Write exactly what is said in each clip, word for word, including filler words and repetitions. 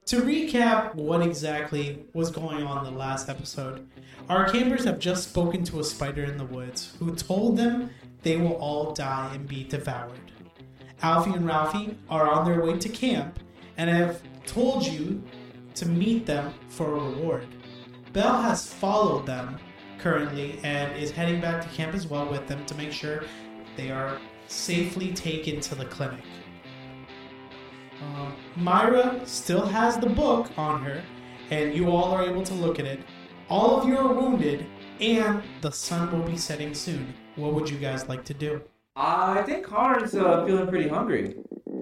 to recap what exactly was going on in the last episode, our campers have just spoken to a spider in the woods who told them they will all die and be devoured. Alfie and Ralphie are on their way to camp and have told you to meet them for a reward. Belle has followed them currently and is heading back to camp as well with them to make sure they are safely taken to the clinic. Um, Myra still has the book on her, and you all are able to look at it. All of you are wounded, and the sun will be setting soon. What would you guys like to do? I think Connor's uh, feeling pretty hungry.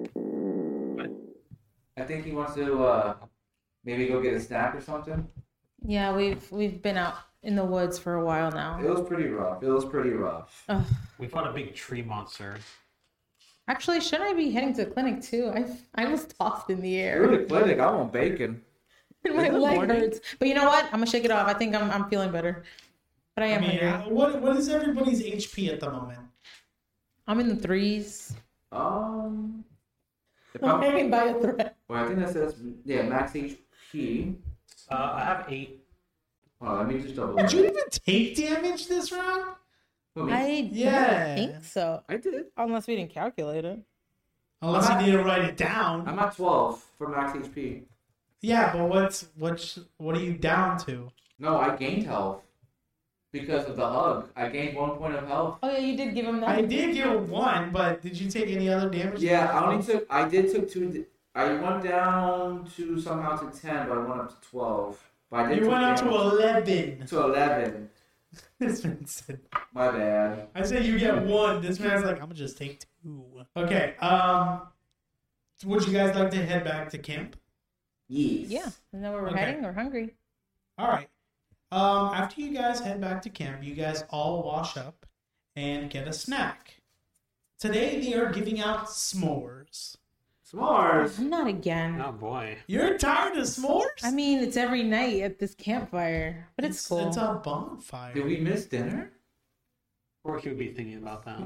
I think he wants to uh, maybe go get a snack or something. Yeah, we've we've been out in the woods for a while now. It was pretty rough. It was pretty rough. Ugh. We fought a big tree monster. Actually, shouldn't I be heading to the clinic too? I I was tossed in the air. You're the clinic. I want bacon. My leg hurts. But you know what? I'm gonna shake it off. I think I'm I'm feeling better. But I am I mean, hungry. what what is everybody's H P at the moment? I'm in the threes. Um. if I'm I'm- hanging by a thread. Well, I think that says yeah, max H P. Uh, I have eight. Hold on, let me just double. Did check. you even take damage this round? Who, me? I Yeah. don't think so. I did. Unless we didn't calculate it. Unless you didn't write it down. I'm at twelve for max H P. Yeah, but what's what's what are you down to? No, I gained health because of the hug. I gained one point of health. Oh yeah, you did give him that. I did give one, but did you take any other damage? Yeah, I only took. I did took two. I went down to somehow to ten, but I went up to twelve. But I did You took went up to damage. eleven. to eleven. This man said. My bad. I said you get one. This man's like, I'm gonna just take two. Okay. Um, would you guys like to head back to camp? Yes. Yeah, isn't that where we're Okay. heading? We're hungry. All right. Um, after you guys head back to camp, you guys all wash up and get a snack. Today they are giving out s'mores. S'mores. Not again. Oh boy. You're tired of s'mores? I mean, it's every night at this campfire, but it's, cool. It's a bonfire. Did we miss dinner? Or he would be thinking about that.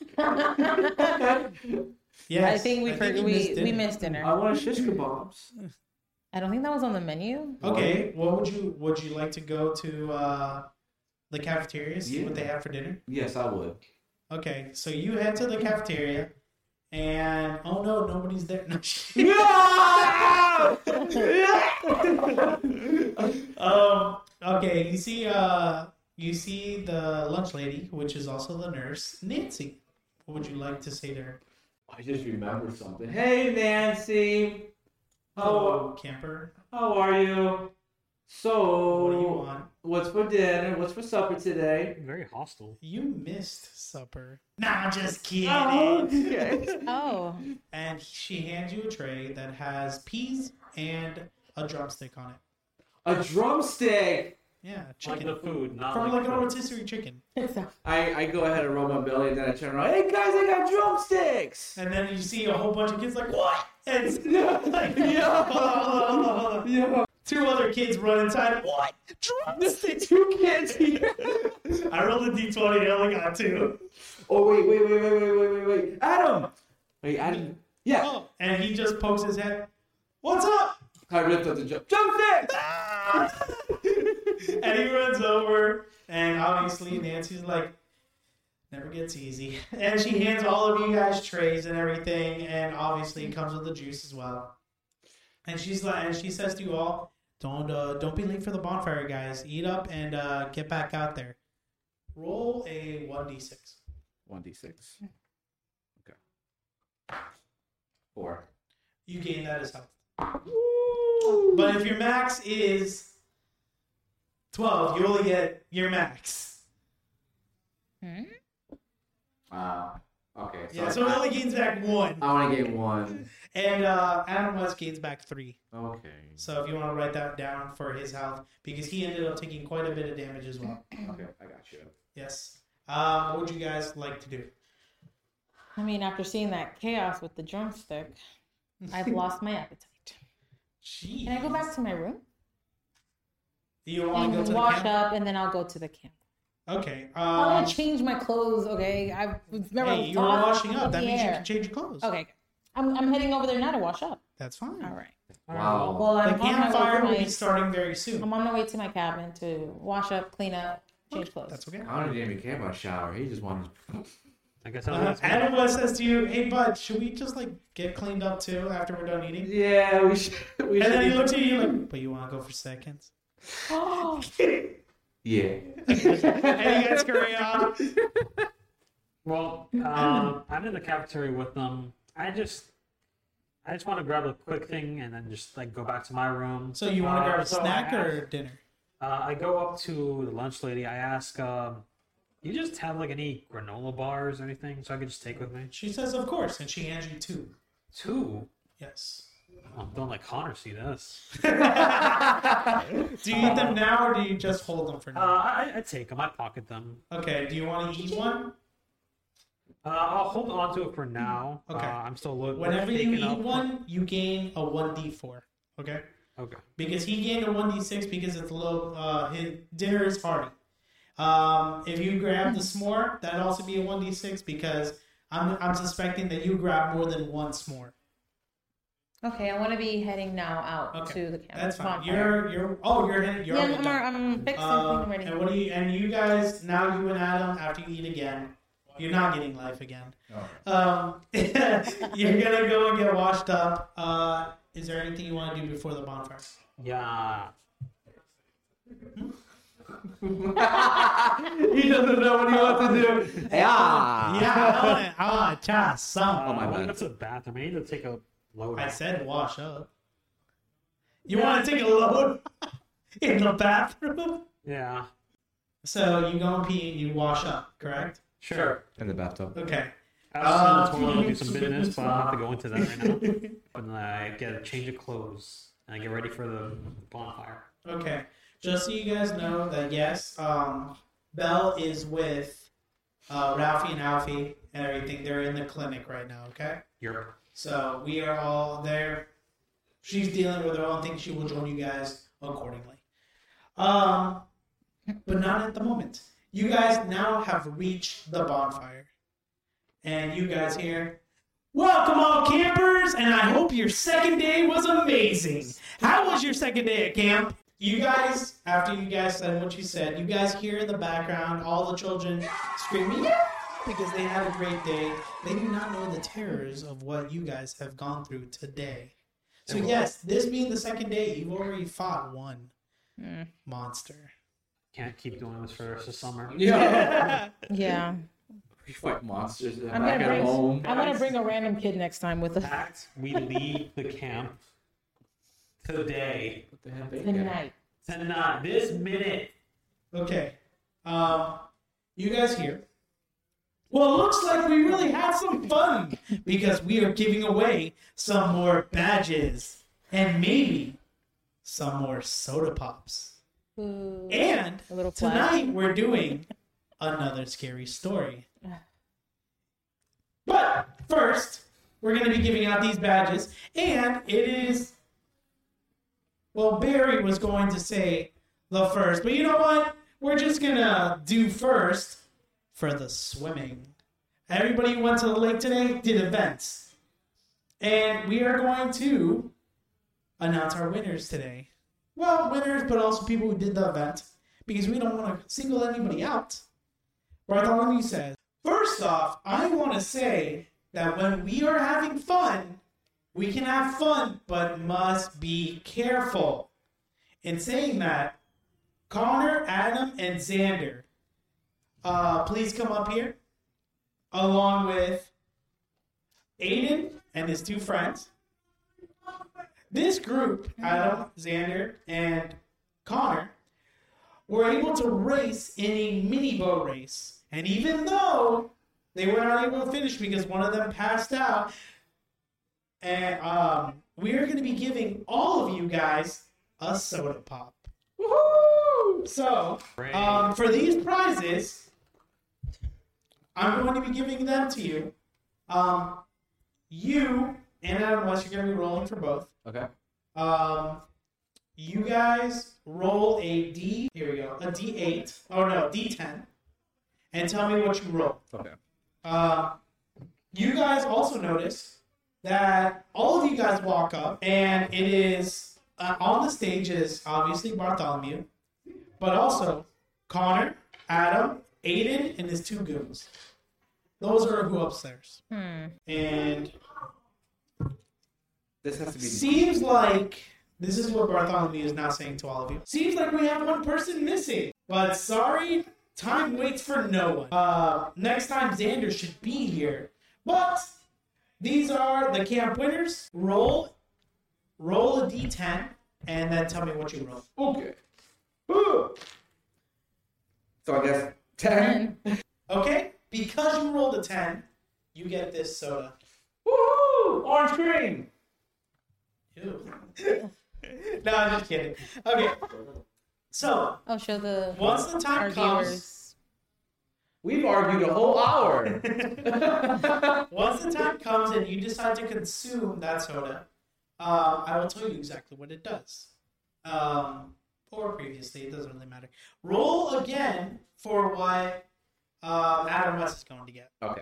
Yes, I think we you for, we missed we dinner. missed dinner. I want shish kebabs. I don't think that was on the menu. Okay, what would you would you like to go to uh, the cafeteria, see what Yeah. they have for dinner? Yes, I would. Okay, so you head to the cafeteria, and oh no, nobody's there. um. Okay, you see, uh, you see the lunch lady, which is also the nurse, Nancy. What would you like to say to her? I just remembered something. Hey, Nancy. How Hello, camper. how are you? So, What do you want? what's for dinner? What's for supper today? Very hostile. You missed supper. Nah, just kidding. Oh, okay. Oh, And she hands you a tray that has peas and a drumstick on it. A drumstick. Yeah, Like chicken. the food, not From like, like a the... rotisserie chicken. it's a, I, I go ahead and roll my belly, and then I turn around. Hey guys, I got drumsticks. And then you see a whole bunch of kids like, what? And it's Yeah. like, Yeah. Yeah. two other kids run inside. What? Drumsticks? Two kids here. I rolled a d twenty. I only got two. Oh wait, wait, wait, wait, wait, wait, wait, wait. Adam. Wait, Adam. Yeah. Oh, and he just pokes his head. What's up? I ripped up the jump. Drumstick. And he runs over, and obviously Nancy's like, never gets easy. And she hands all of you guys trays and everything, and obviously it comes with the juice as well. And she's like, and she says to you all, don't uh, don't be late for the bonfire, guys. Eat up and uh, get back out there. Roll a one d six. One d six. Okay. Four. You gain that as health. But if your max is twelve, you only get your max. hmm? Wow. Okay. So Yeah, so it only gains back one. I want to get one. And uh, Adam West gains back three. Okay. So if you want to write that down for his health, because he ended up taking quite a bit of damage as well. Okay, I got you. Yes. Um, what would you guys like to do? I mean, after seeing that chaos with the drumstick, I've lost my appetite. Jeez. Can I go back to my room Do you want to go and to the wash camp? up, and then I'll go to the camp? Okay. I'm Um, gonna change my clothes. Okay, I remember. hey, you were tossed washing up. in That the means you air. can change your clothes. Okay. I'm, I'm heading over there now to wash up. That's fine. All right. Wow. Well, The I'm on my way campfire to will be my, starting very soon. I'm on my way to my cabin to wash up, clean up, change clothes. That's okay. I don't even care about shower. He just wanted. I guess I'll Uh, ask Adam West says to you, "Hey, bud, should we just like get cleaned up too after we're done eating?" Yeah, we should. We And then he should. looks at you like, "But you want to go for seconds?" Oh, Yeah. And you guys scurry off. Well, um, I'm in the cafeteria with them. I just, I just want to grab a quick thing and then just like go back to my room. So you want to Uh, grab a so I snack or ask- dinner? Uh, I go up to the lunch lady. I ask, um, "You just have like any granola bars or anything, so I could just take with me?" She says, "Of course," and she hands you two. Two. Yes. Oh, don't let Connor see this. Do you eat them now or do you just hold them for Uh, now? I, I take them. I pocket them. Okay. Do you want to eat one? Uh, I'll hold on to it for now. Okay. Uh, I'm still looking. Whenever you eat one, you gain a one d four. Okay. Okay. Because he gained a one d six because it's a low. Uh, his dinner is hearty. Um, if you grab the s'more, that'd also be a one d six because I'm I'm suspecting that you grab more than one s'more. okay. I want to be heading now out Okay, to the cabin. That's fine. bonfire. You're you're oh you're headed you're Yeah, already I'm, done. I'm fixing Um, I'm ready. and what do you and you guys now you and Adam after you eat again, you're not getting life again. Um, you're gonna go and get washed up. Uh, is there anything you want to do before the bonfire? Yeah. He doesn't know what he wants to do. Yeah. Yeah, I want to. I want to try some. Oh, my I bad. went to the bathroom. I need to take a load. I said wash up. You want to take a load in the bathroom? Yeah. So you go and pee and you wash up, correct? Sure. In the bathtub. Okay. I was in the Uh, toilet, do some business, but I don't have to go into that right now. And then I get a change of clothes and I get ready for the bonfire. Okay. Just so you guys know that yes, um, Belle is with uh, Ralphie and Alfie and everything. They're in the clinic right now. Okay. You're So we are all there. She's dealing with her own thing. She will join you guys accordingly. Um, but not at the moment. You guys now have reached the bonfire. And you guys here, welcome all campers, and I hope your second day was amazing. How was your second day at camp? You guys, after you guys said what you said, you guys hear in the background all the children screaming, yeah, because they had a great day. They do not know the terrors of what you guys have gone through today. So yes, this being the second day, you've already fought one Mm. monster. can't keep doing this for the rest of summer. Yeah. Yeah. We fight monsters I'm back gonna at bring. home. I'm gonna bring a random kid next time with us Fact, we leave the camp today. What the hell they tonight. Tonight. This minute. Okay. Um, you guys here. Well, it looks like we really had some fun because we are giving away some more badges and maybe some more soda pops. Ooh. And A little flag. tonight we're doing another scary story. But first, we're going to be giving out these badges, and it is. Well, Barry was going to say the first, but you know what? We're just going to do first for the swimming. Everybody who went to the lake today did events. And we are going to announce our winners today. Well, winners, but also people who did the event. Because we don't want to single anybody out. Bartholomew says, first off, I want to say that when we are having fun, we can have fun, but must be careful. In saying that, Connor, Adam, and Xander, uh, please come up here, along with Aiden and his two friends. This group, Adam, Xander, and Connor, were able to race in a mini boat race. And even though they were not able to finish because one of them passed out, and um, we are going to be giving all of you guys a soda pop. Woohoo! So, um, for these prizes, I'm going to be giving them to you. Um, you and Adam West, you're going to be rolling for both. Okay. Um, you guys roll a D. Here we go. A D eight. Oh no, D ten. And tell me what you roll. Okay. Uh, you guys also notice that all of you guys walk up, and it is uh, on the stage is obviously Bartholomew, but also Connor, Adam, Aiden, and his two goons. Those are who upstairs. Hmm. And This has to be. seems like this is what Bartholomew is now saying to all of you. Seems like we have one person missing, but sorry, time waits for no one. Uh, next time Xander should be here, but these are the camp winners. Roll, roll a d ten, and then tell me what you roll. Okay. Woo. So I guess ten. And Okay, because you rolled a ten, you get this soda. Woo! Orange cream. Ew. No, I'm just kidding. Okay, so I'll show the once the time our comes. viewers. We've argued a whole hour. Once the time comes and you decide to consume that soda, um, I will tell you exactly what it does. Um, or previously, it doesn't really matter. Roll again for what um, Adam West is going to get. Okay.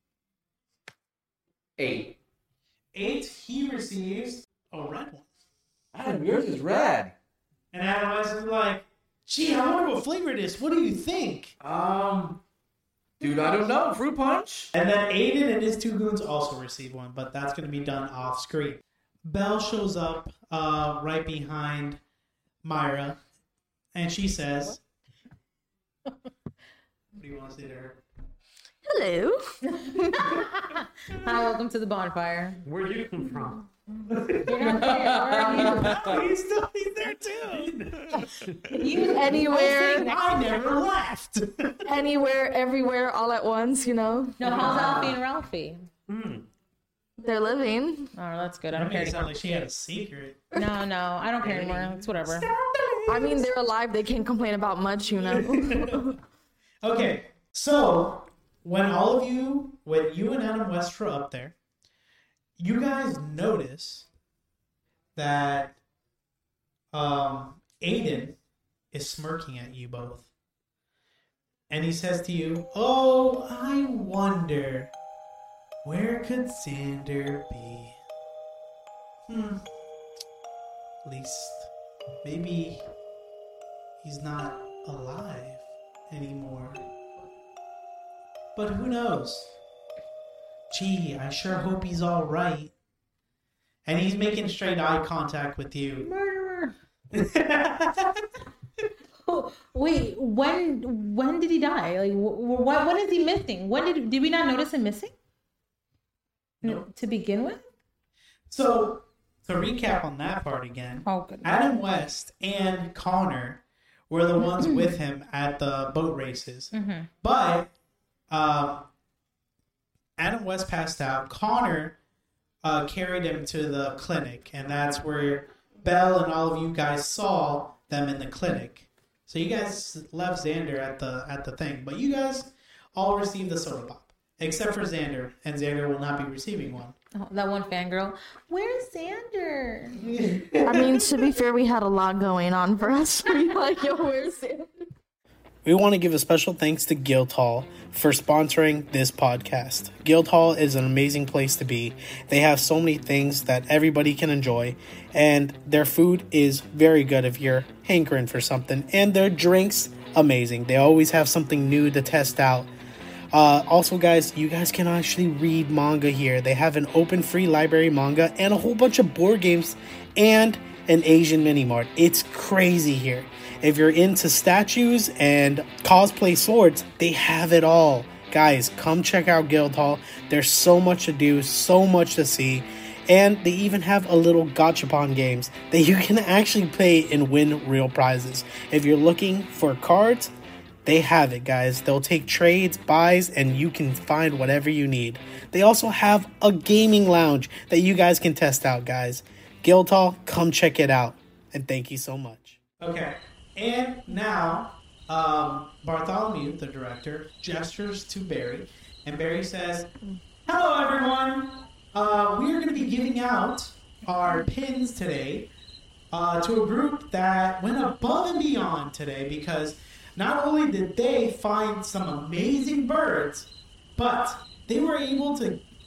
Eight. Eight, he receives a red one. Adam, yours is red. And Adam West is like, gee, I wonder what flavor it is. What do you think? Um, dude, I don't know. Fruit punch. And then Aiden and his two goons also receive one, but that's going to be done off screen. Belle shows up uh, right behind Myra, and she says, what do you want to say to her? Hello. Hi, welcome to the bonfire. Where'd you come from? You're not there. Where are you? he's still he's there too. You anywhere, I never left. anywhere, everywhere, all at once. You know, No, how's Alfie and Ralphie? Hmm. they're living. Oh, that's good. I That don't care makes it sound anymore. like she had a secret. No, no, I don't care anymore. It's whatever. I mean, they're alive. They can't complain about much. You know. Okay, so when all of you, when you and Adam West were up there, you guys notice that um, Aiden is smirking at you both. And he says to you, oh, I wonder, where could Xander be? Hmm. At least, maybe he's not alive anymore. But who knows? Gee, I sure hope he's all right. And he's making straight eye contact with you. Murderer. Oh, wait, when when did he die? Like, wh- wh- when is he missing? When did did we not notice him missing? No. To begin with. So, to recap on that part again, Oh, good. Adam West and Connor were the ones with him at the boat races. Mm-hmm. But um, Adam West passed out. Connor uh, carried him to the clinic, and that's where Belle and all of you guys saw them in the clinic. So you guys left Xander at the at the thing, but you guys all received the soda pop, except for Xander, and Xander will not be receiving one. Oh, that one fangirl. Where's Xander? I mean, to be fair, we had a lot going on for us to be like, yo, where's it? We want to give a special thanks to Guildhall for sponsoring this podcast. Guildhall is an amazing place to be. They have so many things that everybody can enjoy, and their food is very good if you're hankering for something, and their drinks, amazing. They always have something new to test out. Uh, also, guys, you guys can actually read manga here. They have an open free library manga and a whole bunch of board games and an Asian mini mart. It's crazy here. If you're into statues and cosplay swords, they have it all. Guys, come check out Guildhall. There's so much to do, so much to see. And they even have a little gachapon games that you can actually play and win real prizes. If you're looking for cards, they have it, guys. They'll take trades, buys, and you can find whatever you need. They also have a gaming lounge that you guys can test out, guys. Guildhall, come check it out. And thank you so much. Okay. And now, um, Bartholomew, the director, gestures to Barry, and Barry says, hello, everyone. Uh, we are going to be giving out our pins today uh, to a group that went above and beyond today, because not only did they find some amazing birds, but they were able to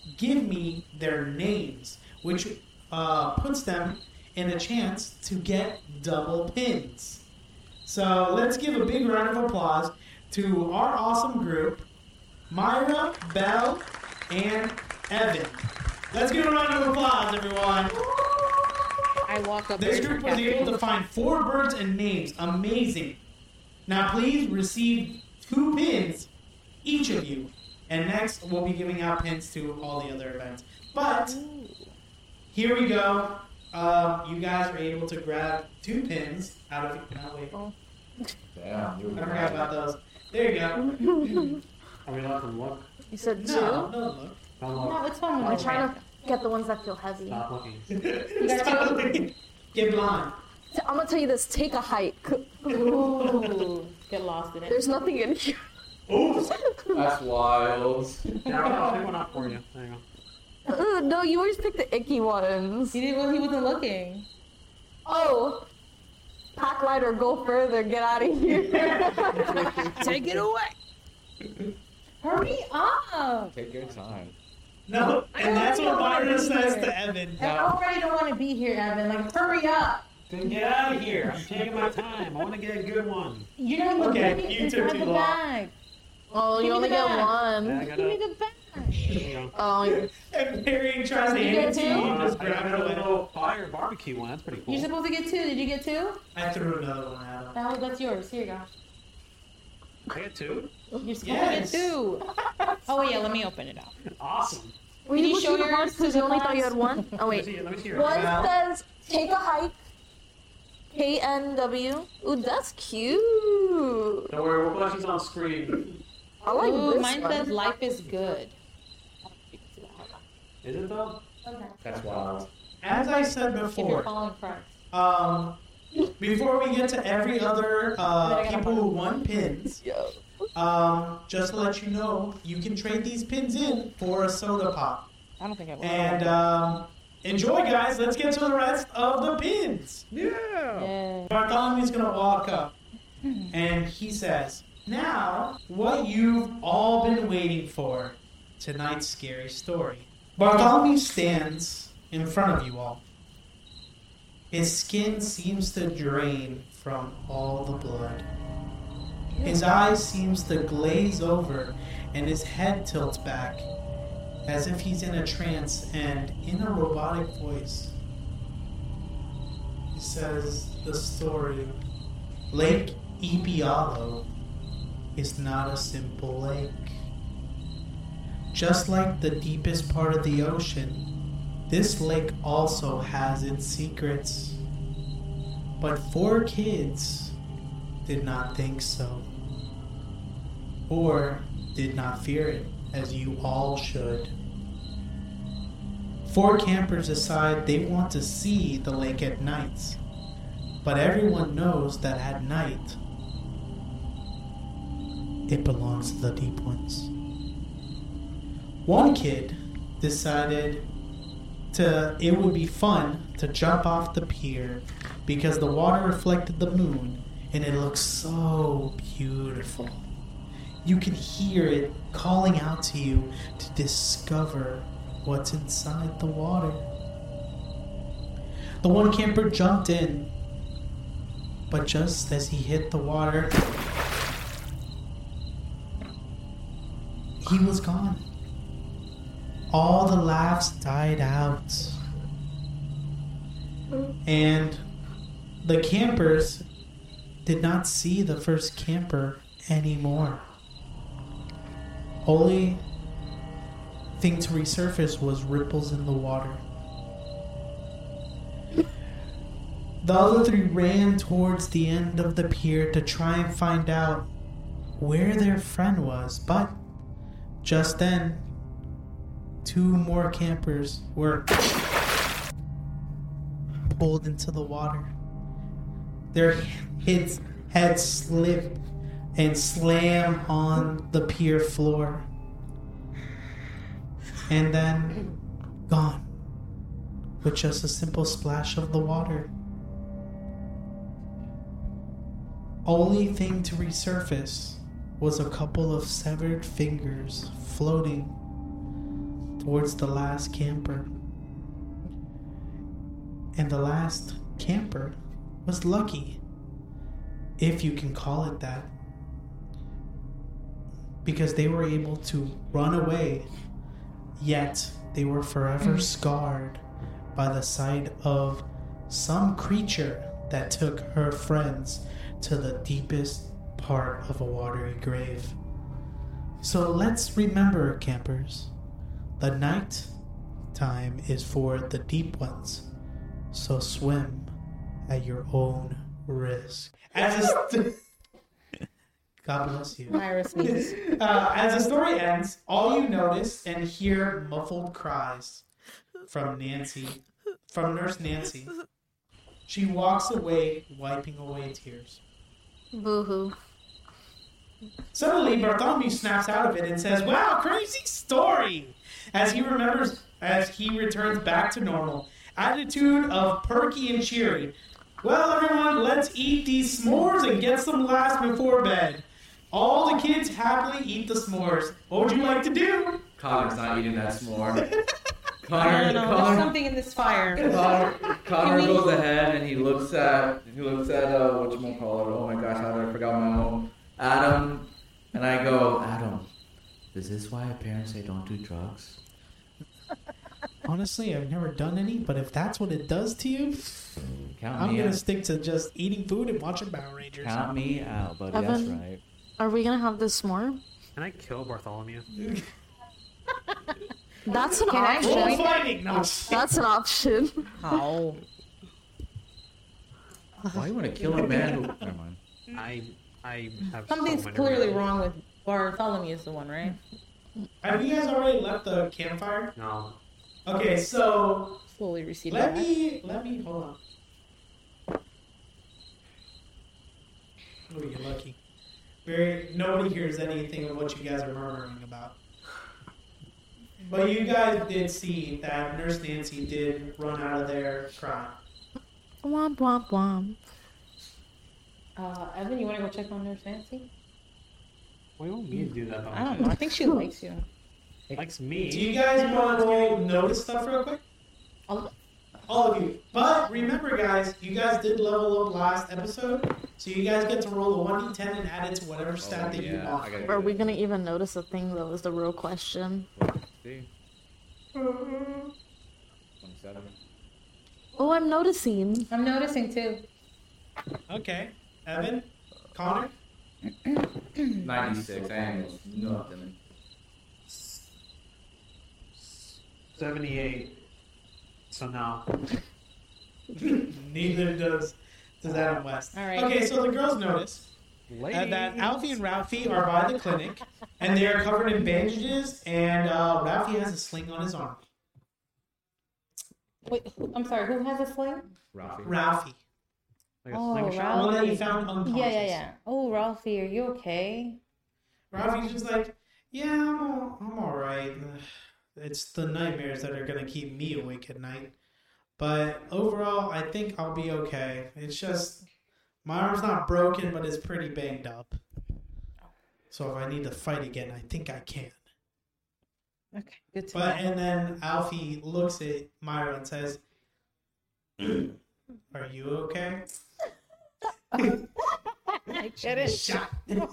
give me their names, which uh, puts them in a chance to get double pins. So let's give a big round of applause to our awesome group, Myra, Belle, and Evan. Let's give a round of applause, everyone. I walk up. This there group to was able to Captain. find four birds and names. Amazing. Now please receive two pins, each of you. And next, we'll be giving out pins to all the other events. But, here we go. Um, you guys are able to grab two pins out of... No, wait. Damn, you I forgot about those. There you go. Are we allowed to look? You said two? No, no, look. Don't look. No, it's fine. I'm trying to get the ones that feel heavy. Stop looking. Stop looking. Get blind. So I'm gonna tell you this, take a hike. Ooh, get lost in it. There's nothing in here. Oops. That's wild. Yeah, I'll pick one up for you. There you go. Ooh, no, you always pick the icky ones. He didn't. Well, he wasn't looking. Oh! Pack lighter, go further, get out of here. Take it away. Hurry up! Take your time. No, and that's what Myra says to Evan. I already don't want to be here, Evan. Like, hurry up! Then get out of here. I'm taking my time. I want to get a good one. You don't even Okay, give me you took inside too the long. bag. Oh, Give you me only the get bag. Yeah, one. I Give me gotta. the bag. There you go. Oh, you- And Marion tries to You hand it get to two? you. You Uh, just I grab got it a away. little fire barbecue one. That's pretty cool. You're supposed to get two. Did you get two? I threw another one at him. That was, that's yours. Here you go. I get two. You're supposed Yes. to get two. Oh, yeah. Let me open it up. Awesome. Were Can you you show pushing the yours horse to because the you only thought you class? had one? Oh, Let me wait. see. Let me see her. One Wow. says, take a hike. K N W. Ooh, that's cute. Don't worry, we'll put these on screen. I like Ooh, this mine one. says life is good. Is it though? Okay. That's wild. As I said If you're before, following Christ. um, before we get to every other uh, people who won pins, Yo. um, just to let you know, you can trade these pins in for a soda pop. I don't think I will. And um, enjoy, guys. Let's get to the rest of the pins. Yeah. Bartholomew's gonna walk up, and he says, "Now, what you've all been waiting for, tonight's scary story." Bartholomew stands in front of you all. His skin seems to drain from all the blood. His eyes seems to glaze over, and his head tilts back, as if he's in a trance, and in a robotic voice, he says the story. Lake Ipialo is not a simple lake. Just like the deepest part of the ocean, this lake also has its secrets. But four kids did not think so. Or did not fear it, as you all should. Four campers decide they want to see the lake at night. But everyone knows that at night, it belongs to the deep ones. One kid decided to it would be fun to jump off the pier because the water reflected the moon and it looked so beautiful. You could hear it calling out to you to discover what's inside the water. The one camper jumped in, but just as he hit the water, he was gone. All the laughs died out. And the campers did not see the first camper anymore. Only thing to resurface was ripples in the water. The other three ran towards the end of the pier to try and find out where their friend was, but just then, two more campers were pulled into the water. Their heads, heads slipped and slammed on the pier floor. And then gone with just a simple splash of the water. Only thing to resurface was a couple of severed fingers floating towards the last camper. And the last camper was lucky, if you can call it that, because they were able to run away, yet they were forever scarred by the sight of some creature that took her friends to the deepest part of a watery grave. So let's remember, campers, the night time is for the deep ones. So swim at your own risk. As a st- God bless you. Myra sneezes. Uh, as the story ends, all you notice and hear muffled cries from Nancy, from Nurse Nancy. She walks away, wiping away tears. Boo-hoo. Suddenly, Bartholomew snaps out of it and says, "Wow, crazy story!" As he remembers, as he returns back to normal. Attitude of perky and cheery. "Well, everyone, let's eat these s'mores and get some laughs before bed." All the kids happily eat the s'mores. What would you like to do? Connor's not eating that s'more. I Connor, don't know. There's Connor, something in this fire. Connor, Connor Can we- goes ahead and he looks at he looks at uh, whatchamacallit. Oh my gosh, how did I forgot my own Adam, and I go, Adam, is this why parents say don't do drugs? Honestly, I've never done any, but if that's what it does to you, Count I'm me gonna out. stick to just eating food and watching Power Rangers. Count me out, buddy. Evan? That's right. Are we gonna have this more? Can I kill Bartholomew? That's an Can I option. join? Bull fighting, no. That's an option. Oh. Why you want to kill a man who? Never mind. I I have Something's so many clearly reasons. wrong with Bartholomew is the one, right? Have you guys already left the campfire? No. Okay, so Slowly receding let back. me let me hold on. Oh, you're lucky. Very nobody hears anything of what you guys are murmuring about. But you guys did see that Nurse Nancy did run out of there crying. Womp womp womp. Uh, Evan, you want to go check on Nurse Nancy? What do you want me to do that? I don't know. I think she likes you. Likes me. Do you guys want to roll notice stuff real quick? I'll- All of you. But remember, guys, you guys did level up last episode, so you guys get to roll a one d ten and add it to whatever stat that you want. Are we gonna even notice a thing though? Is the real question. See? twenty-seven. Oh, I'm noticing. I'm noticing too. Okay. Evan? Connor? ninety-six. I ain't nothing. seventy-eight. So no. Neither does does Adam West. All right. Okay, so the girls notice uh, Ladies. that Alfie and Ralphie are by the clinic, and they are covered in bandages, and uh, Ralphie has a sling on his arm. Wait, who- I'm sorry. Who has a sling? Ralphie. Ralphie. Like a Oh, slingshot. Ralph. The one that you found unconscious. Yeah, yeah, yeah. Oh, Ralphie, are you okay? Ralphie's just like, yeah, I'm all, I'm all right. It's the nightmares that are going to keep me awake at night. But overall, I think I'll be okay. It's just, my arm's not broken, but it's pretty banged up. So if I need to fight again, I think I can. Okay, good to But, know. and then Alfie looks at Myra and says, are you okay? I get it. Shot.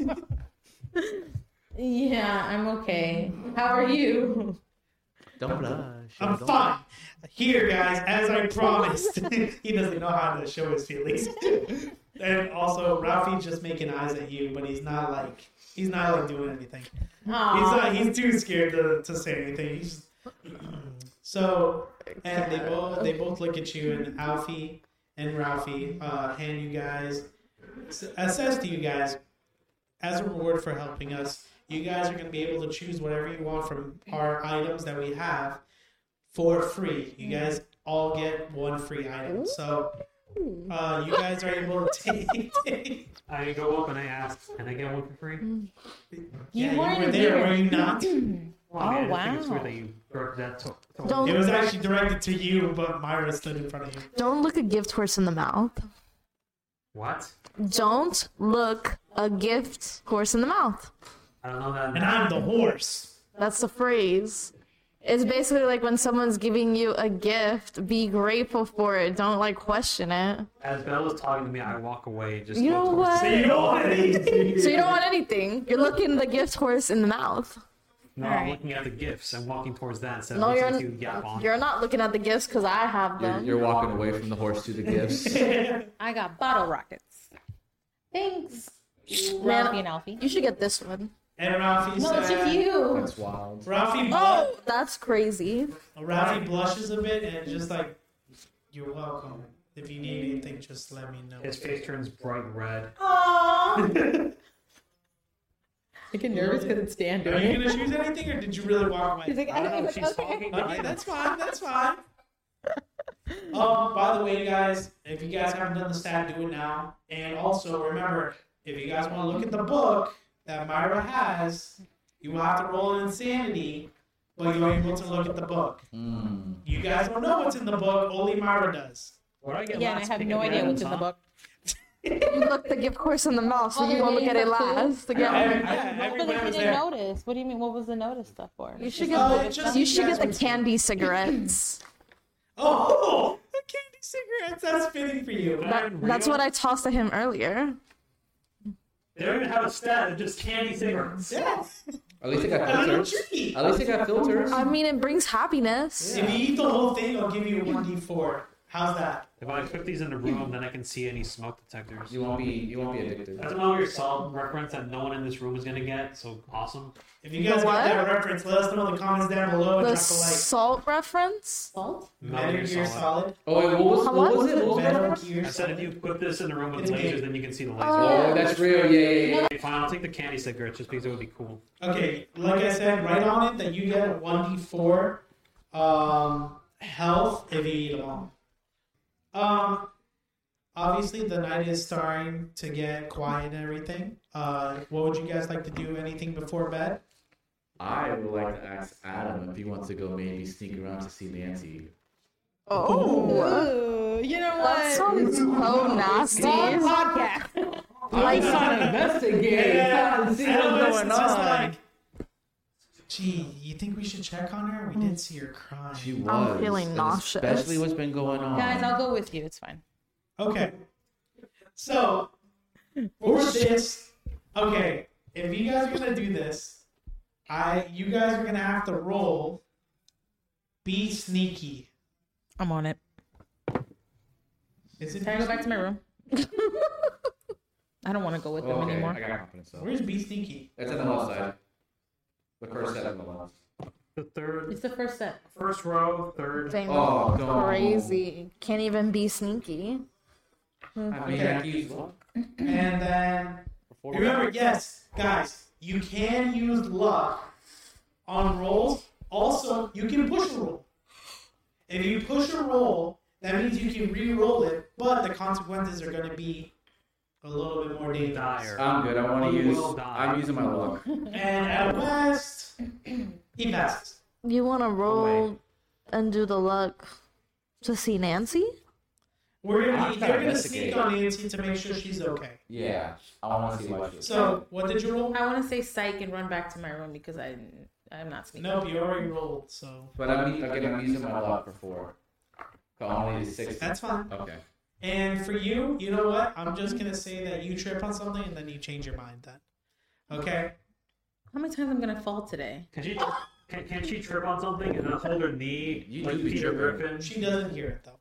Yeah, I'm okay. How are you? Don't blush. I'm Don't- fine. Here, guys, as I promised. He doesn't know how to show his feelings. And also, Ralphie's just making eyes at you, but he's not like he's not like doing anything. He's Aw. not. He's too scared to, to say anything. He's just... So, and they both they both look at you, and Alfie and Ralphie uh, hand you guys uh, says to you guys, as a reward for helping us, you guys are going to be able to choose whatever you want from our items that we have for free. You guys all get one free item. So uh, you guys are able to take. I go up and I ask, can I get one for free? Yeah, you weren't were there, here. were you not? Well, I mean, Oh, I think it's wow. weird that you broke that. To- to- Don't- It was actually directed to you, but Myra stood in front of you. Don't look a gift horse in the mouth. What? Don't look a gift horse in the mouth. I don't know that. And I'm the horse. That's the phrase. It's basically like when someone's giving you a gift, be grateful for it. Don't like question it. As Bella's talking to me, I walk away and just You go know towards what? the- you don't want anything. So you don't want anything. You're looking the gift horse in the mouth. No, I'm looking at the gifts and walking towards that instead No, of you're listening to Yap on. you're not looking at the gifts because I have You're, them. you're walking away from the horse to the gifts. I got bottle rockets. Thanks, Man, Ralphie and Alfie. You should get this one. And Ralphie No, it's said, just you. That's wild. Ralphie, blu- Oh, that's crazy. Ralphie blushes a bit and just like, you're welcome. If you need anything, just let me know. His face turns bright red. Aww. I get nervous because it's Dan Are doing you it. gonna choose anything, or did you really walk He's away? like, I don't know. okay. She's talking. to Okay, me. that's fine. That's fine. Um, by the way, guys, if you guys haven't done the stat, do it now. And also remember, if you guys want to look at the book that Myra has, you will have to roll an insanity, but you're able to look at the book. Mm. You guys don't know what's in the book. Only Myra does. What I get Yeah, and I last have pick no of idea Adam's, what's in the huh? book. You look the gift horse in the mouth, so Oh, you yeah, won't look yeah, at it that's cool. last. To Yeah, get I- one. I- But everybody if you was didn't there. notice, what do you mean? What was the notice stuff for? You should Oh, get it's just the, you you should guys get the were- candy cigarettes. Oh, the candy cigarettes. That's fitting for you. That, that's what I tossed at him earlier. They don't even have a stat. They're just candy cigarettes. Yeah. At least I got A little filters. treat. At least I got filters. I mean, it brings happiness. If you eat the whole thing, I'll give you a one d four. How's that? If I put these in the room, then I can see any smoke detectors. You won't be. You won't be addicted. That's another solid reference that no one in this room is gonna get. So awesome. If you guys The got what? that reference, let us know in the comments down below and The drop a like. salt reference? Salt? Metal Metal Gear Solid. Oh wait, what was, How what was much? it? What was the Metal reference? Gear I said if Solid. you put this in the room with It's a lasers, game. then you can see the lasers. Oh. Oh, that's real. Yeah, yeah, yeah. Okay, fine. I'll take the candy cigarettes just because it would be cool. Okay, like I said, right on it that you get a one d four um, health if you eat them all. Um, obviously, the night is starting to get quiet and everything. Uh, what would you guys like to do? Anything before bed? I would like to ask Adam if he wants to go maybe sneak around to see Nancy. Oh. Ooh, you know That sounds so nasty. podcast. Like, investigate. Adam is just like, gee, you think we should check on her? We did see her crying. She was. I'm feeling and nauseous. Especially what's been going on. Guys, I'll go with you. It's fine. Okay. So, for this, okay, if you guys are gonna do this, I you guys are gonna have to roll be sneaky. I'm on it. Is it Can I go back to my room? I don't want to go with them Okay, anymore. I got confidence though. Where's be sneaky? It's on the left side. The first set on the left. The third, It's the first set. first row, third. thing Oh, no. crazy. Can't even be sneaky. I mean, Okay. I can use luck. And then Before remember, yes, guys, you can use luck on rolls. Also, you can push a roll. If you push a roll, that means you can re-roll it, but the consequences are going to be a little bit more dangerous. Dire. I'm good. I want to You use. will die. I'm using my luck. And at West, he passes. You want to roll and do the luck to see Nancy? We're gonna I'm be, trying you're to gonna sneak investigate. on Nancy to make sure she's okay. Yeah, I want to see why she's. So, what did you roll? I want to say psych and run back to my room because I, I'm not sneaking. Nope, you already rolled, so But I'm again. I'm using my luck for four. So I only need six. that's fine. Okay. And for you, you know what? I'm just gonna say that you trip on something and then you change your mind then. Okay? How many times I'm gonna fall today? Can she? Can, can she trip on something and then hold her knee You like do be Peter tripping. Griffin? She doesn't hear it though.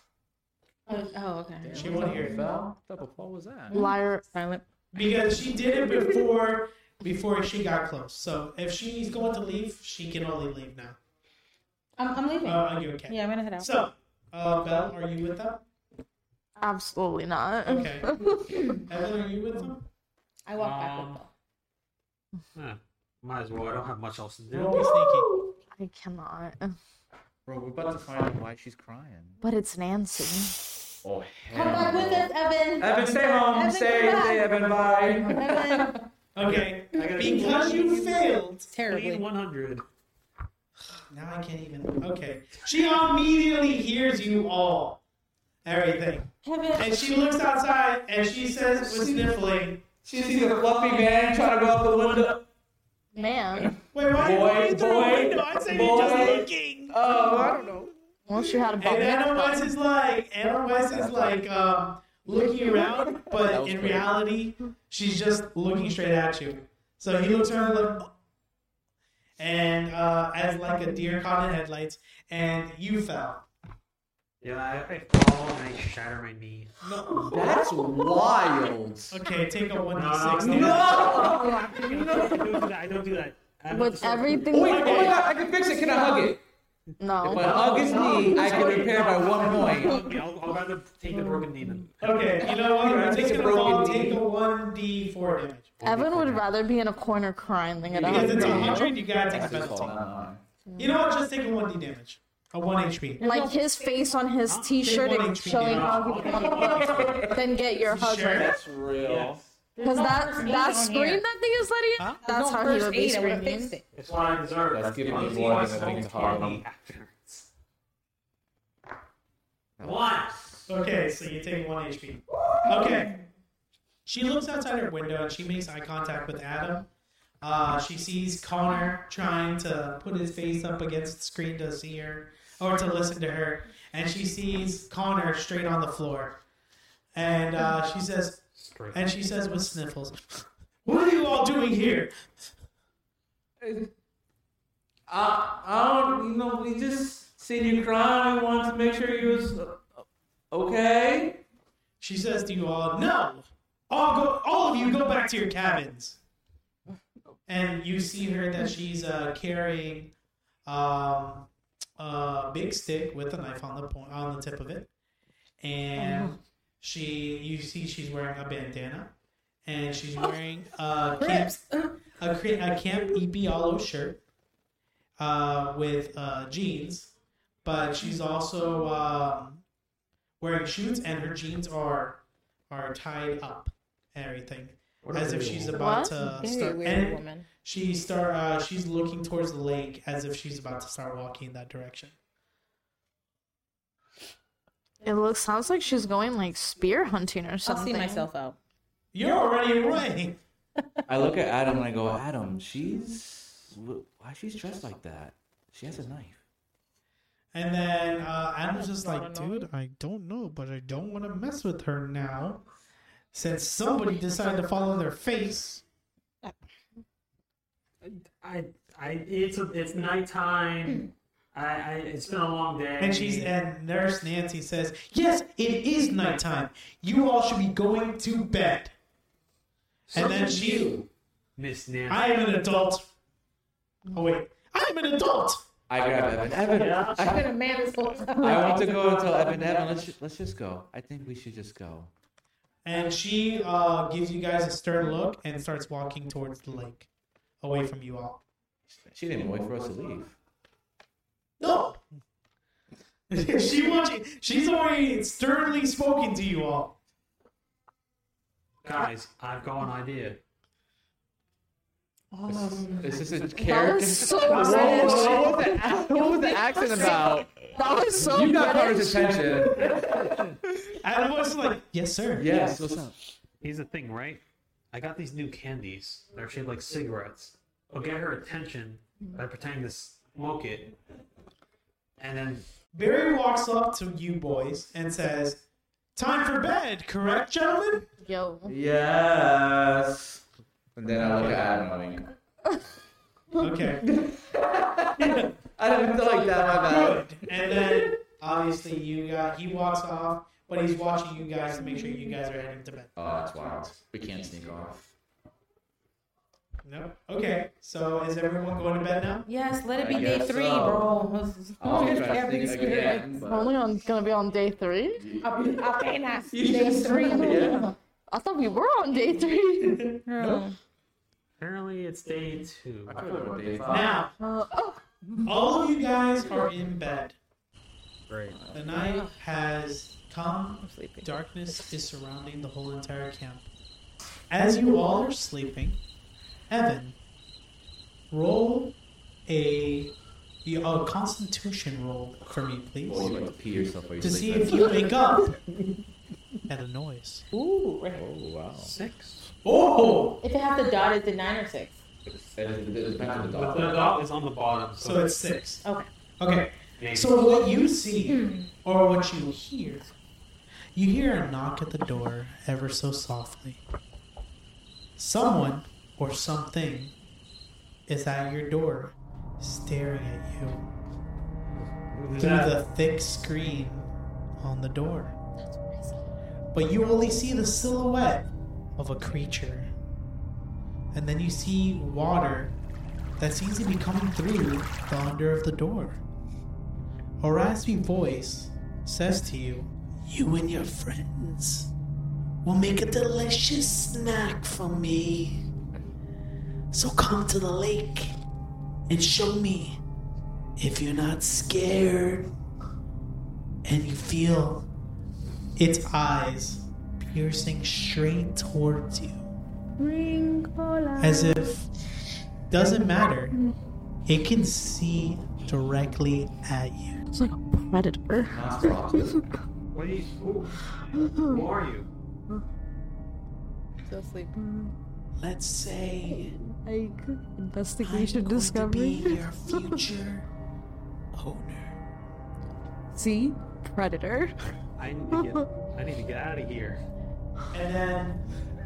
Oh, okay. She won't hear it. What type of fall was that? Liar. Silent. Because she did it before before she got close. So if she's going to leave, she can only leave now. I'm, I'm leaving. Uh, are you okay? yeah, I'm gonna head out. So, uh, Belle, are you with them? Absolutely not. Okay. Evan, are you with them? I walk back Um, with them. Eh, might as well. I don't have much else to do. Roll be sneaky. I cannot. Bro, we're about to find out why she's crying. But it's Nancy. Oh Come hell. back with us, Evan. Evan, stay home. Evan, stay, come back. stay, Evan. Bye. Evan. Okay. I gotta- Because you failed. Terribly. one hundred. Now I can't even. Okay. She immediately hears you all. Everything. Evan. And she looks outside and she says with sniffling, She sees a fluffy man trying to go out the window. Man. wait, why Boy, are you through the boy, window? I said you just boy, leave Well, she had a And bubble. Anna West is like, Anna West is like um, looking around, but in reality, she's just looking straight at you. So he looks around like, and uh, as like a deer caught in headlights, and you fell. Yeah, I, I fall and I shatter my knee. No. That's wild. Okay, take a one d No, six. no, No! I don't do that. I don't do that. I don't With do that. everything. Oh, wait, oh my god, I can fix it. Can I hug it? If I No. hug his knee, I can repair by one point. Okay, I'll, I'll rather take the broken knee than. Okay, you know what? You're Take just a gonna broken fall, knee. take a one d four damage. Evan would rather be in a corner crying than get Because it's a out. hundred, you gotta take a That's his penalty. fault, not mine. You know what? Just take a one d damage. A one H P. Like his face on his t-shirt Take one and H P showing damage. how he won the club. Then get your hug Sure. right. That's real. Yes. Because that first aid that on scream here. that thing is letting you, Huh? that's There's no how he first would be aid, I would've screaming. fixed it. It's what I deserve. That's giving me Honestly, more I than I think smoked to hug candy him. afterwards. One. Okay, so you take one H P. Okay. She looks outside her window and she makes eye contact with Adam. Uh, she sees Connor trying to put his face up against the screen to see her or to listen to her, and she sees Connor straight on the floor. And uh, she says, Straight. and she says with sniffles, "What are you all doing here?" I, I don't, you know, we just seen you cry. We wanted to make sure you was uh, okay. She says to you all, "No, all go, all of you go back to your cabins." And you see her that she's uh, carrying um, a big stick with a knife on the point, on the tip of it, and she you see she's wearing a bandana, and she's wearing a camp a, cre- a camp Ibialo shirt uh, with uh, jeans, but she's also um, wearing shoes, and her jeans are are tied up and everything, as if she's about What? to Very start. weird And woman. she start. Uh, she's looking towards the lake as if she's about to start walking in that direction. It looks sounds like she's going like spear hunting or I'll something. see myself out. You're already away. I look at Adam and I go, Adam, she's why she's dressed like that? She has a knife. And then uh, Adam's just like, dude, I don't know, but I don't want to mess with her now, since somebody decided to follow their face. I, I, it's a, it's nighttime. I, I, it's been a long day. And she's and Nurse Nancy says, "Yes, it is nighttime. You all should be going to bed." And then she, Miss Nancy. I am an adult. Oh wait, I am an adult. I grab Evan. Evan, Yeah. I've been I, a man this whole time. I want to go and tell Evan. Evan, let's just, let's just go. I think we should just go. And she uh, gives you guys a stern look and starts walking towards the lake, away from you all. She didn't wait for us to leave. No. she wants you. She's already sternly spoken to you all. Guys, I've got an idea. Is this a That character? was so What was British. the, what was the accent about? That was so You got British. Connor's attention. Adam was like, "Yes, sir." Yes, what's up? Here's the thing, right? I got these new candies. They're shaped like cigarettes. I'll get her attention by pretending to smoke it. And then, Barry walks up to you boys and says, "Time for bed, correct, gentlemen?" Yo. Yes. And then I look at Adam and wink. Okay. I didn't feel like that, my bad. Good. And then obviously you got he walks off, but he's watching you guys to make sure you guys are heading to bed. Oh, that's wild. We can't sneak off. Nope. Okay. So is everyone going to bed now? Yes, let it be I day guess three, so. bro. I'll Just try to every sneak spirit. again, We're but... only on, gonna be on day three? Apenas You day just- three. Yeah. I thought we were on day three. No. apparently it's day two. I feel like day five. Now, Uh, oh, all of you guys are in bed. Great. The night has come. I'm sleeping. Darkness is surrounding the whole entire camp. As you all are sleeping, Evan, roll a, a Constitution roll for me, please, Oh, you like to pee yourself while you to see sleep. if you wake up at a noise. Ooh, right. Oh, wow. Six. Oh, If it has the dot, is it nine or six? It, it depends on the The, dog. the dot is on the bottom. so it's six. Okay. Okay, Maybe. So what you see, or what you hear, you hear a knock at the door ever so softly. Someone or something is at your door, staring at you Who's through that? the thick screen on the door. But you only see the silhouette of a creature. And then you see water that seems to be coming through the under of the door. A raspy voice says to you, "You and your friends will make a delicious snack for me. So come to the lake and show me if you're not scared." And you feel its eyes piercing straight towards you. As if, doesn't matter, it can see directly at you. It's like a predator. What are you? Who, who are you? Still asleep. Let's say Like I'm investigation going to discovery. be your future owner. See, predator. I need to get. I need to get out of here. And then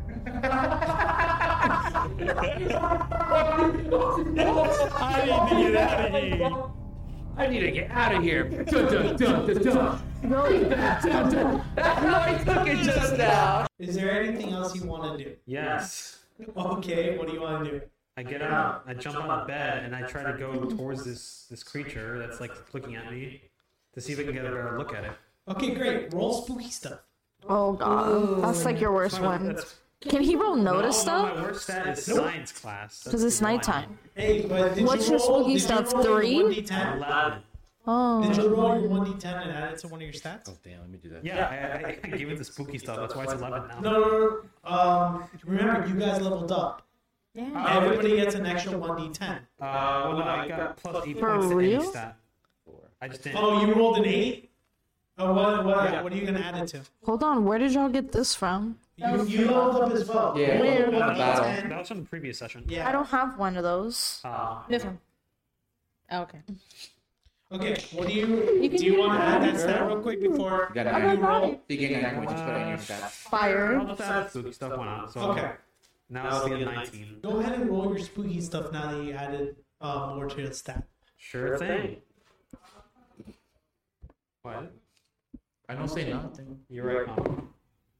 I need to get out of here. I need to get out of here. Dun, dun, dun, dun, dun. No, Dun, dun. That's how I took it just now. is there anything else you want to do? Yes. Okay, what do you want to do? I get out. I jump on the bed and I try to go towards this this creature that's like looking at me to see if I can get a better look at it. Okay, great. Roll spooky stuff. oh god, that's like your worst My- one. that's- Can he roll notice no, no, stuff? my worst stat is science class. Because it's one. nighttime. Hey, but did What's you your roll, spooky did you stats? roll your Three? one d ten? Eleven. Oh. Did you roll your one d ten and add it to one of your stats? Oh damn, let me do that. Yeah, I, I, I gave it the spooky stuff. That's why it's eleven now. No, no, no, no. Um, remember, you guys leveled up. Yeah. Everybody gets an extra one d ten. Uh, well, no, I got plus eight For points to real? any stat. I just didn't. Oh, you rolled an eight? Oh, what, what, Yeah. what are you going to add it to? Hold on, where did y'all get this from? You, you leveled up as well. Yeah, Where? one battle. d ten. That was from the previous session. Yeah. I don't have one of those. Uh, This one. Oh, okay. Okay, what do you, You can do you do want to that. add that stat real quick before You got you nine. roll? You get nine points. Just put it on your stats. Fire. all the stat spooky stuff went out. So Okay. now it's the nineteen. Go ahead and roll your spooky stuff now that you added uh, more to the stat. Sure thing. What? I don't say nothing. You're right, Mom.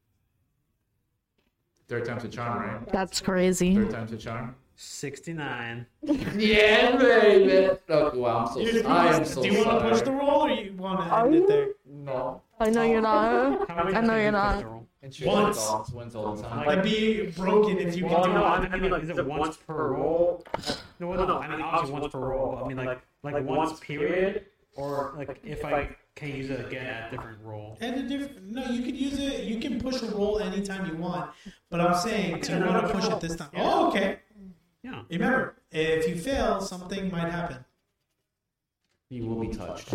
Third time's a charm, right? That's crazy. Third time's a charm. sixty-nine. Yeah, baby. Oh, wow, I'm so Your I am spooky- so do you want to push the sorry. roll or you want to Are end it you? there? No. I know you're not. How many I know times you're did you not. push the roll? And she Once. wins all, wins all the time. I'd be broken if you Well, can do no, it. I mean, like, is it once per roll? No, no, I mean, obviously once per roll. I mean, like, like once period, or like if I can use it again at a different roll. And a different, no, you could use it. You can push a roll anytime you want. But I'm saying, do you want to push it this time? Oh, okay. Yeah. Remember, if you fail, something might happen. You will be touched.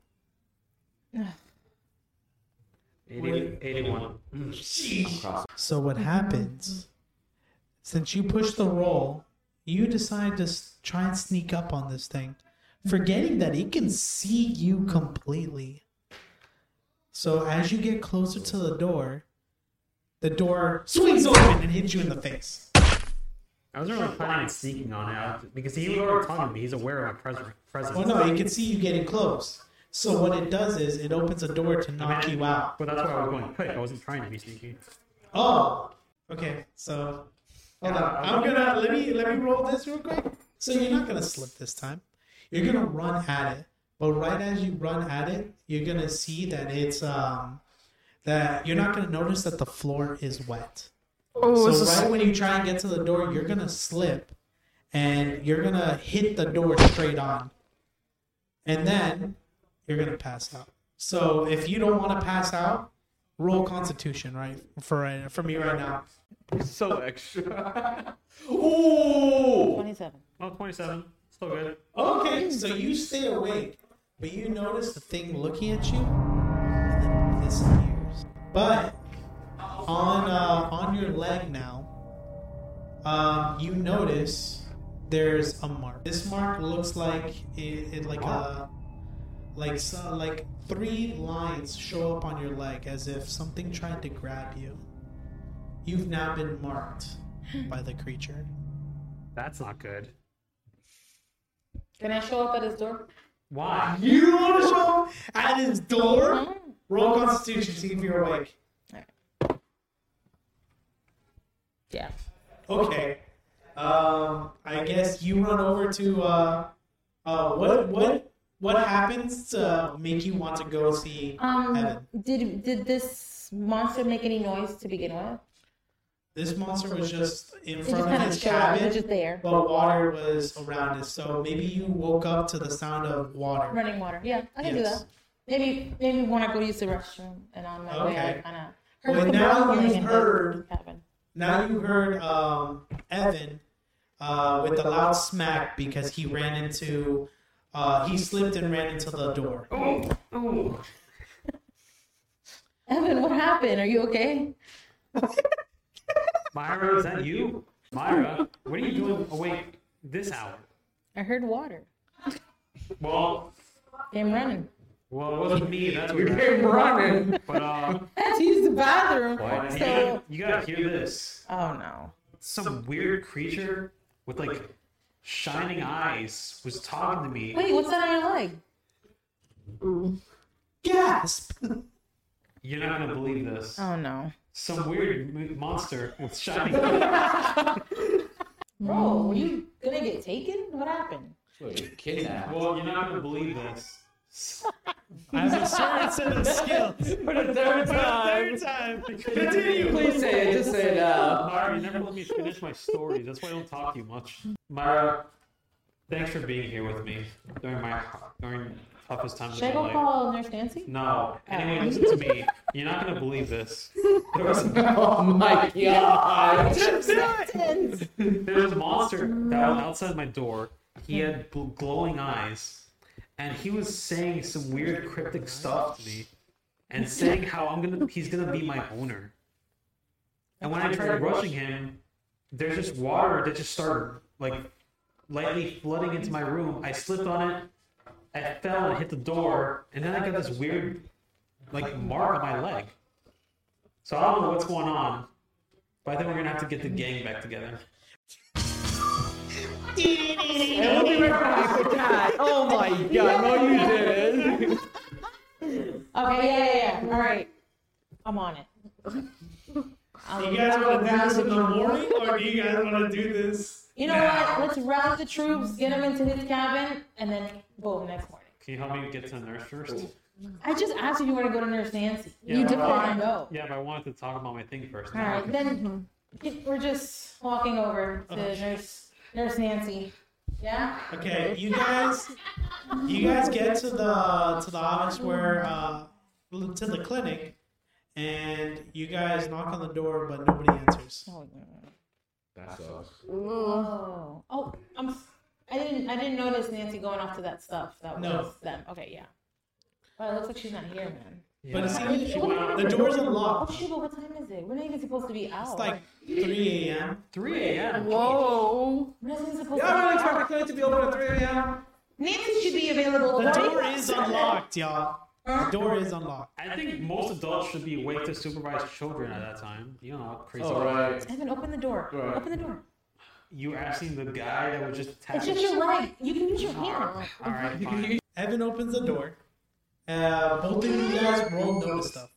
eighty, eighty-one. Across. So what happens? Since you push the roll, you decide to s- try and sneak up on this thing, forgetting that it can see you completely. So as you get closer to the door, the door swings open and hits you in the face. I wasn't really planning on sneaking on it I- because he was already talking to me. He's aware of my pres- presence. Well, no, it can see you getting close. So what it does is it opens a door to I knock mean, you out. But that's why I was going quick. I wasn't trying to be sneaky. Oh, okay. So hold on. I'm gonna let me let me roll this real quick. So you're not gonna slip this time. You're gonna run at it, but right as you run at it, you're gonna see that it's um that you're not gonna notice that the floor is wet. Oh, this So is- right when you try and get to the door, you're gonna slip, and you're gonna hit the door straight on, and then you're gonna pass out. So if you don't want to pass out, roll Constitution right for right, for me right now. So extra. Ooh! twenty-seven. Oh, twenty-seven. Still good. Okay, so you stay awake, but you notice the thing looking at you, and then it disappears. But on uh, on your leg now, um, you notice there's a mark. This mark looks like it, it like a like so, like three lines show up on your leg as if something tried to grab you. You've now been marked by the creature. That's not good. Can I show up at his door? Why? You want to show up at his door? Roll Constitution, see if you're awake. Yeah. Okay. Um, I guess you run over to. Uh, uh, what what what happens to make you want to go see Um, Evan? did did this monster make any noise to begin with? This monster was just in It front just of kind of his showed up. It cabin, was just there. but water was around it. So maybe you woke up to the sound of water. Running water. Yeah, I can do Yes. that. Maybe maybe when I go use the restroom and on my way I Okay. kind of Well, heard now something you've in the heard- cabin. Now you heard um, Evan uh, with the loud smack because he ran into. Uh, he slipped and ran into the door. Oh, oh. Evan, what happened? Are you okay? Myra, is that you? Myra, what are you doing awake this hour? I heard water. Well, Came running. well, it wasn't me. That's what You you're came running. But uh, I had to use the bathroom. but you, So, gotta, you gotta hear this. oh no. Some weird creature with like shining eyes was talking to me. Wait, what's that on your leg? Gasp! You're not gonna believe this. Oh no. Some weird mo- monster with shining eyes. Bro, were you gonna get taken? What happened? Wait, kidnapped. Well, you're not gonna believe this. I have a certain set of skills. For the third time. Third time. Continue. Please say it. Just say it now. Myra, you never let me finish my stories. That's why I don't talk to you much. Myra, thanks for being here with me during my during toughest times Should I of my go life. call Nurse Nancy? No. Anyway, listen to me. You're not gonna believe this. There was, Oh my god. there was a monster that was outside my door. He had bl- glowing eyes, and he was saying some weird cryptic stuff to me, and saying how I'm gonna he's gonna be my owner. And when I tried rushing him, there's just water that just started like lightly flooding into my room. I slipped on it. I fell and hit the door, and then I got this weird, like, mark on my leg. So I don't know what's going on, but I think we're gonna have to get the gang back together. And we'll be right back with that. Oh my god, no you didn't. Okay, yeah, yeah, yeah. All right. I'm on it. Do you guys want to do this in the morning, or do you guys want to do this? You know what? Let's round the troops, get them into his cabin, and then boom, next morning. Can you help me get to the nurse first? I just asked if you want to go to Nurse Nancy. Yeah, you but did I- I know. Yeah, but I wanted to talk about my thing first. All right, then we're just walking over to Nurse Nurse Nancy. Yeah. Okay, you guys, you guys get to the to the office where uh, to the clinic, and you guys knock on the door, but nobody answers. Oh, That sucks. oh, oh, I'm. I didn't. I didn't notice Nancy going off to that stuff. That No. was them. Okay, yeah. Well, it looks like she's not here, man. But see, she went out. the door's Oh unlocked. shoot! But what time is it? We're not even supposed to be out. It's like three a.m. three a.m. Whoa. We're not even supposed Yeah, I don't to be expect the out. clinic to be open at three a.m. Nancy should be available. The right? door is unlocked, y'all. The door is unlocked. I think most adults should be awake to supervise children at that time. You know, crazy. All right. Evan, open the door. Right. Open the door. You asking the guy that was just It's tapping. just your leg. You can use your hand. All right, fine. Evan opens the door. Uh, both of you guys roll notice stuff.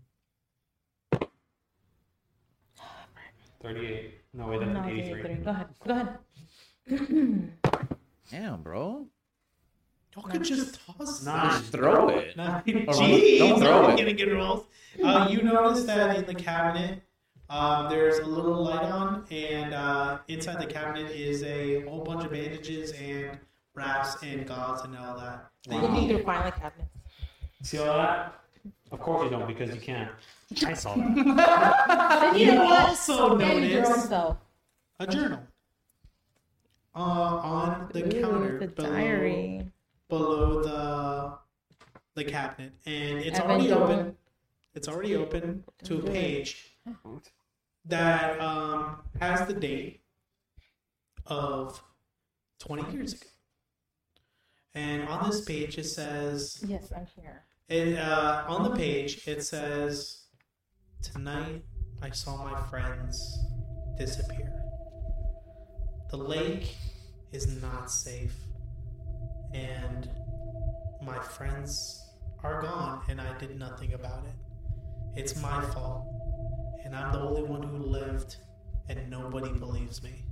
Thirty-eight. No, wait, that's No, an it's eighty-three. eighty-three. Go ahead. Go ahead. Damn, bro. Y'all could just toss it. Nine. Just throw it. Nah, Or Jeez, don't throw it. Getting good rolls. Uh, you notice that in the cabinet, um, there's a little light on, and uh, inside the cabinet is a whole bunch of bandages and wraps and gauze and all that. That you Looking need. through filing cabinets. See all that? Of course you don't, because you can't. I saw that. Then You you know what? also Manage your own notice self. a journal uh, on the counter the below, diary. below the the cabinet, and it's Evan, already don't- open. It's already open to a do it. page that um, has the date of twenty years ago. And on this page, it says, Yes, I'm here. it, uh, on the page, it says, tonight I saw my friends disappear. The lake is not safe. And my friends are gone, and I did nothing about it. It's my fault. And I'm the only one who lived, and nobody believes me.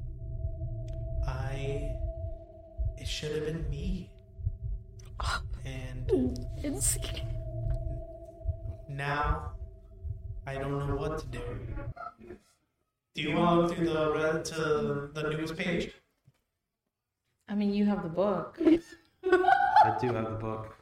I... It should have been me. And It's now, I don't know what to do. Do you want to look through the red to the news page? I mean, you have the book. I do have the book.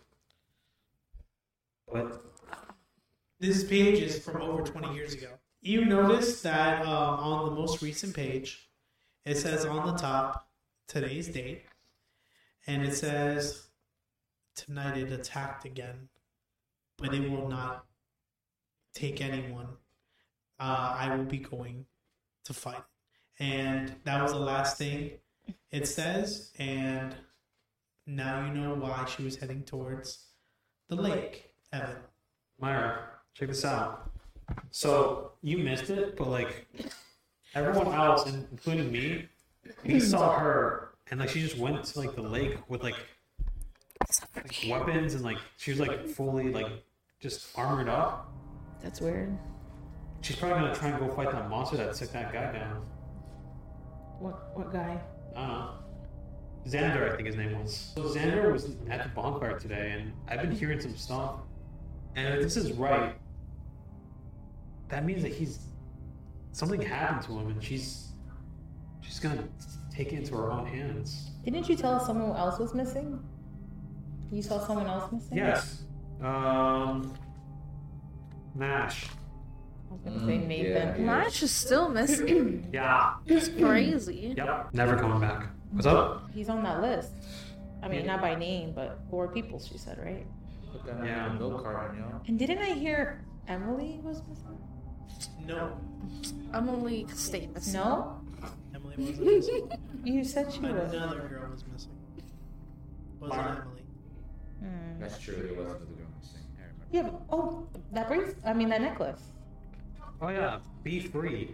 But This page is from over twenty years ago. You notice that uh, on the most recent page, it says on the top, today's date, and it says, tonight it attacked again, but it will not take anyone. Uh, I will be going to fight. And that was the last thing it says, and now you know why she was heading towards the lake, Evan. Myra, check this out. So you missed it, but like everyone else, and including me, we saw her, and like she just went to like the lake with like, like weapons, and like she was like fully like just armored up. That's weird. She's probably gonna try and go fight that monster that took that guy down. What what guy? I don't know. Xander, I think his name was. So Xander was at the bonfire today, and I've been hearing some stuff. And if this is right, that means that he's something happened to him, and she's she's gonna take it into her own hands. Didn't you tell us someone else was missing? You saw someone else missing? Yes. Um. Nash. I was gonna say Nathan. yeah. Nash is still missing. Yeah. It's crazy. Yep. Never coming back. What's up? He's on that list. I mean, not by name, but four people, she said, right? Put that Yeah. on the milk carton, you know? And didn't I hear Emily was missing? No, Emily stayed missing. No? Emily wasn't missing. You said she was. Another girl was missing. Wasn't Myra. Emily. Hmm. That's true, there wasn't the girl missing. I remember. Yeah, but, oh, that bracelet. I mean, that necklace. Oh yeah. B three.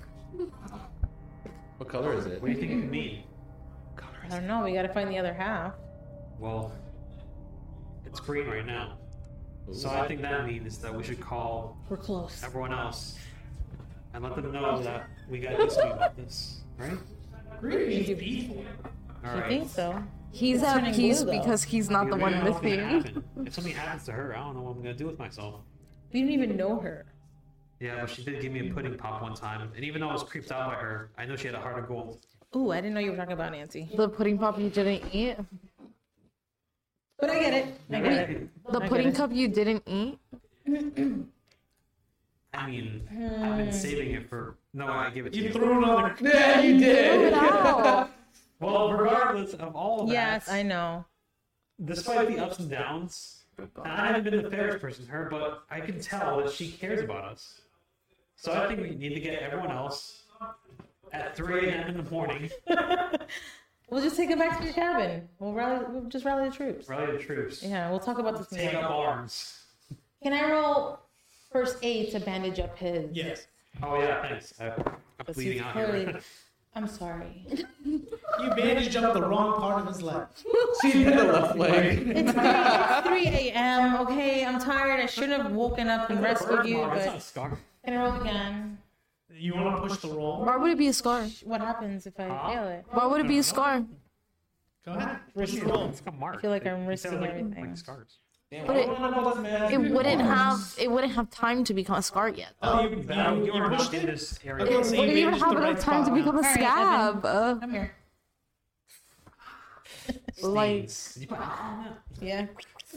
What color is it? What do you think it could mean? I don't know. We gotta find the other half. Well, it's green right now. So I think that means that we should call We're close. everyone else and let them know that we got to speak about this, right? Green means peaceful. All You right. think so? He's It's at turning peace blue, though. because he's not the We one don't know what's gonna missing. happen. If something happens to her, I don't know what I'm gonna do with myself. We didn't even know her. Yeah, but she did give me a pudding pop one time, and even though I was creeped out by her, I know she had a heart of gold. Ooh, I didn't know you were talking about Nancy. The pudding pop you didn't eat. But I get it. I get it. The I get pudding it. cup you didn't eat. I mean, I've been saving it for. No, I give it to you. You threw it on the. Yeah, you Throw did! it out. Well, regardless of all of that, Yes, I know. despite the ups and downs, and I haven't been the fairest person to her, but I can tell that she cares about us. So I think we need to get everyone else at three a.m. in the morning, We'll just take it back to your cabin. We'll rally. We'll just rally the troops. rally the troops, Yeah, we'll talk about this. take later. up arms. Can I roll first aid to bandage up his? Yes. Oh yeah, thanks. I, I'm Because bleeding he's out clearly- here. I'm sorry. You bandaged up the wrong part of his leg. She did the left leg. It's three a.m. Okay, I'm tired. I should have woken up and rescued you, It's not a but scar. can I roll again? You want to push the roll? Why would it be a scar? What happens if I Huh? fail it? Why would it be a scar? Go ahead. Push the roll. It's like a mark. I feel like I'm It risking sounds like, everything. Like scars. But it, it wouldn't have it wouldn't have time to become a scar yet. Oh, you, That, you, you you are pushed not in it? this area. Okay, It so you wouldn't even bandaged have the enough right time to spot. become a All right, scab. Uh, Come here. like Stains. Did you put alcohol in Yeah.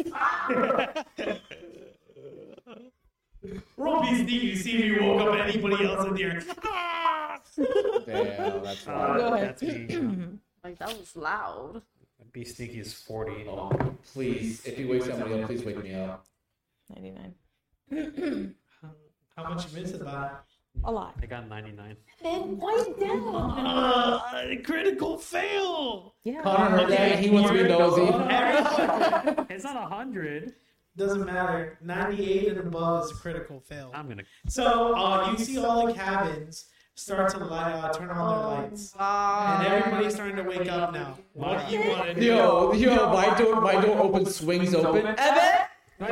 Roll be sneaky, see if you woke up anybody else in here. Damn, that's that? right. Go Uh, ahead. that's me. like that was loud. Be sneaky is forty. Oh, please, if you wake somebody up, please wake me up. ninety-nine. How much you miss it by? A lot. I got ninety-nine. Then wipe down. Uh, critical fail. Yeah. Connor heard that. He wants to be nosy. It's not a hundred. Doesn't matter. ninety-eight and above is a critical fail. I'm gonna. So uh, you see all the cabins start to light, uh, turn on their lights, and everybody's starting to wake up now. What do you want to do? Yo, yo, my door, my door open, swings open. Evan!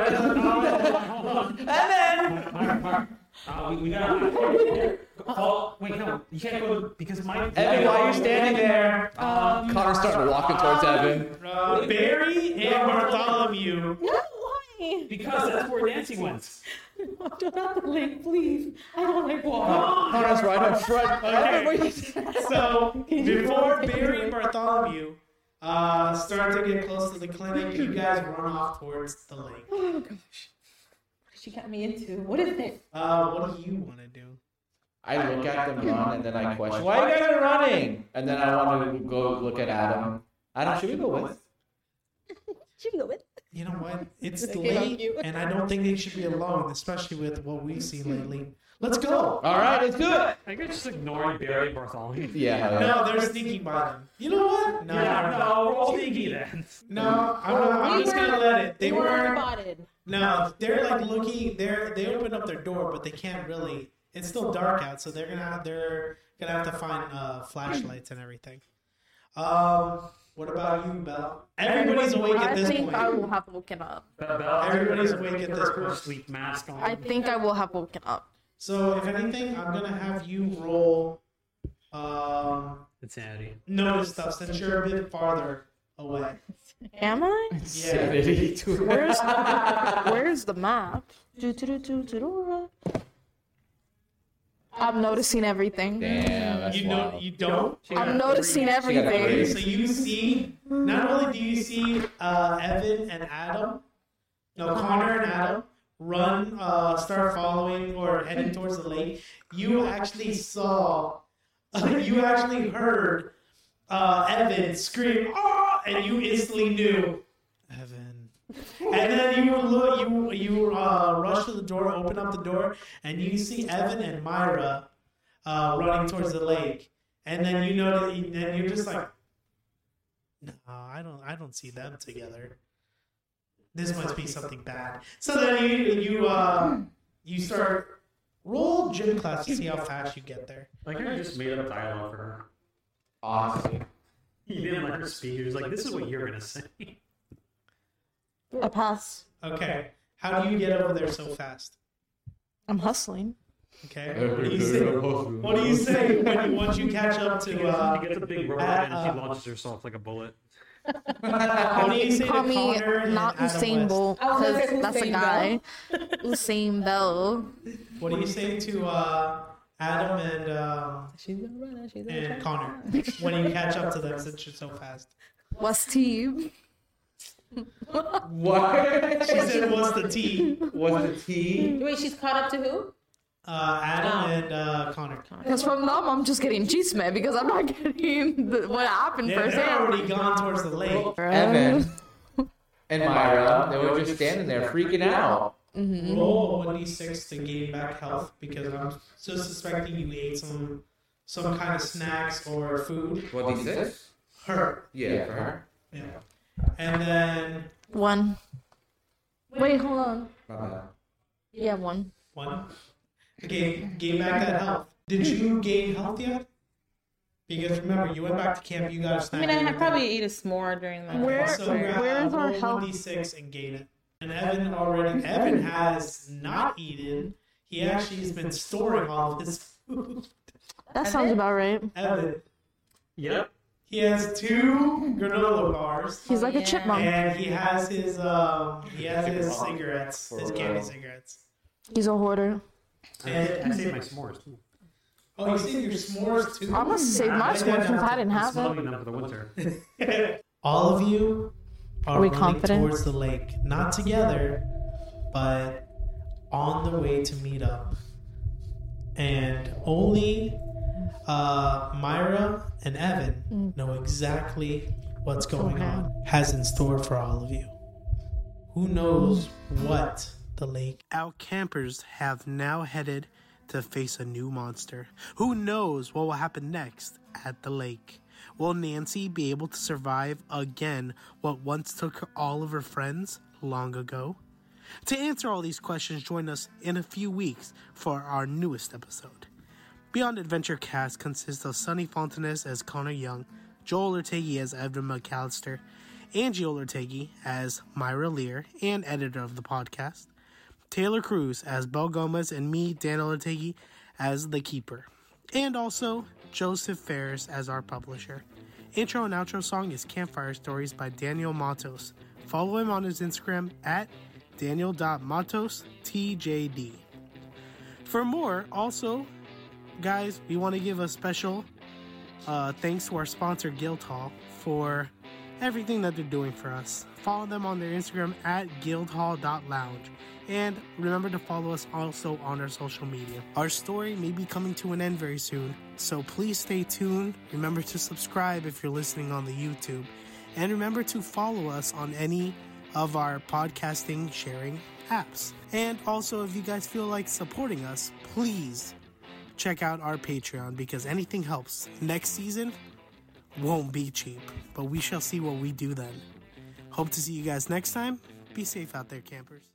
Evan! Uh, we, we gotta. Oh, wait, no, you can't go because my. Evan, while you're standing there, Um, Connor's starting walking towards Evan. Uh, Barry and Bartholomew. No, why? Because that's where Nancy went. Don't have the lake, please. I don't like water. Connor's right up front. Okay. So before Barry and Bartholomew uh, start to get close to the clinic, you guys run off towards the lake. Oh gosh. What did she got me into? What is it? Uh, what do you want to do? I look at them run and then I question, why are you guys running? And then I want to go look at Adam. Adam, should we go with? Should we go with? You know what? It's Okay, late, thank you. and I don't think they should be alone, especially with what we've seen lately. Let's go. All right, let's do it. I guess just ignoring Barry and Bartholomew. Yeah. No, they're sneaking by them. You know what? No, Yeah, no, no, we're all sneaky then. no. I'm, not, I'm We just gonna were- let it. They we were. spotted. No, they're like looking. They're they open up their door, but they can't really. It's still dark out, so they're gonna have, they're gonna have to find uh, flashlights and everything. Um, what about you, Belle? Everybody's awake at I this think point. I will have woken up. Everybody's awake at this Her point. sleep mask on. I think I will have woken up. So if anything, I'm gonna have you roll. Um, Insanity. notice stuff since you're a bit farther away. Am I? Yeah. Where's Where's the map? Do, do, do, do, do, do. I'm noticing everything. Damn, that's You know wild. you don't. I'm noticing got Okay, everything. so you see, not only do you see uh, Evan and Adam, no, Connor and Adam run, uh, start following or heading towards the lake, you actually saw, you actually heard uh, Evan scream, "Ah!" and you instantly knew, Evan. And then you look, you you uh, rush to the door, open up the door, and you see Evan and Myra uh, running towards the lake. And then you know that, and you're just like, no, I don't, I don't see them together. This must be something bad. So then you you uh, you start roll gym class to see how fast you get there. Like I just made up dialogue for her. Awesome. He didn't like her speak. He was like, "This is what you're gonna say." I pass. Okay, how do you get over there so fast? I'm hustling. Okay, what do you say? What do you say when you, once you catch up to? She Uh, gets a big rubber at, and uh, she launches herself like a bullet. what do you say to Call me Connor and not Adam Usain West? Bolt I was gonna because say that's a Usain guy. Usain Bell. What do you say to uh, Adam and um, She's gonna run. She's gonna and try. Connor when you catch up to them since you're so fast? What's team? What? She said, "What's the T?" What's the T? Wait, she's caught up to who? Uh, Adam and uh, Connor. Because from them, I'm just getting chisme because I'm not getting the, what happened Yeah, they're firsthand. already gone towards the lake. Evan and Myra, they were just standing there freaking out. Roll a one d six to gain back health because I'm so suspecting you ate some some kind of snacks or food. What, D six? Her. Yeah, for her. Yeah. And then One. Wait, hold on. Not bad. Yeah, one. one. Okay, gain back that health. Did you gain health yet? Because remember, you went back to camp, you got a I snack. mean, I and had everything. probably ate a s'more during the. Where- So grab, where's our roll health? one d six and gain it. And Evan already, Evan has not eaten. He actually has been storing all of his food. That sounds about right. Evan, Yep. he has two granola bars. He's like a Yeah. chipmunk. And he has his um he has his cigarettes, his candy cigarettes. He's a hoarder. I, I saved my s'mores too. Oh, you see your s'mores too? I must save my Write that s'mores since down. I didn't have it. Smuggling them for the winter. All of you are Are we running confident? towards the lake, not together, but on the way to meet up. And only uh, Myra and Evan know exactly what's going Okay. on, has in store for all of you. Who knows what the lake? Our campers have now headed to face a new monster. Who knows what will happen next at the lake? Will Nancy be able to survive again what once took all of her friends long ago? To answer all these questions, join us in a few weeks for our newest episode. Beyond Adventure cast consists of Sonny Fontanes as Connor Young, Joel Ortegi as Evan McAllister, Angie Ortegi as Myra Lear and editor of the podcast, Taylor Cruz as Belle Gomez, and me, Dan Ortegi, as The Keeper. And also Joseph Ferris as our publisher. Intro and outro song is Campfire Stories by Daniel Matos. Follow him on his Instagram at daniel dot matos t j d. For more, also, guys, we want to give a special uh, thanks to our sponsor, Guildhall, for everything that they're doing for us. Follow them on their Instagram at guildhall dot lounge. And remember to follow us also on our social media. Our story may be coming to an end very soon, so please stay tuned. Remember to subscribe if you're listening on the YouTube. And remember to follow us on any of our podcasting sharing apps. And also, if you guys feel like supporting us, please check out our Patreon, because anything helps. Next season won't be cheap, but we shall see what we do then. Hope to see you guys next time. Be safe out there, campers.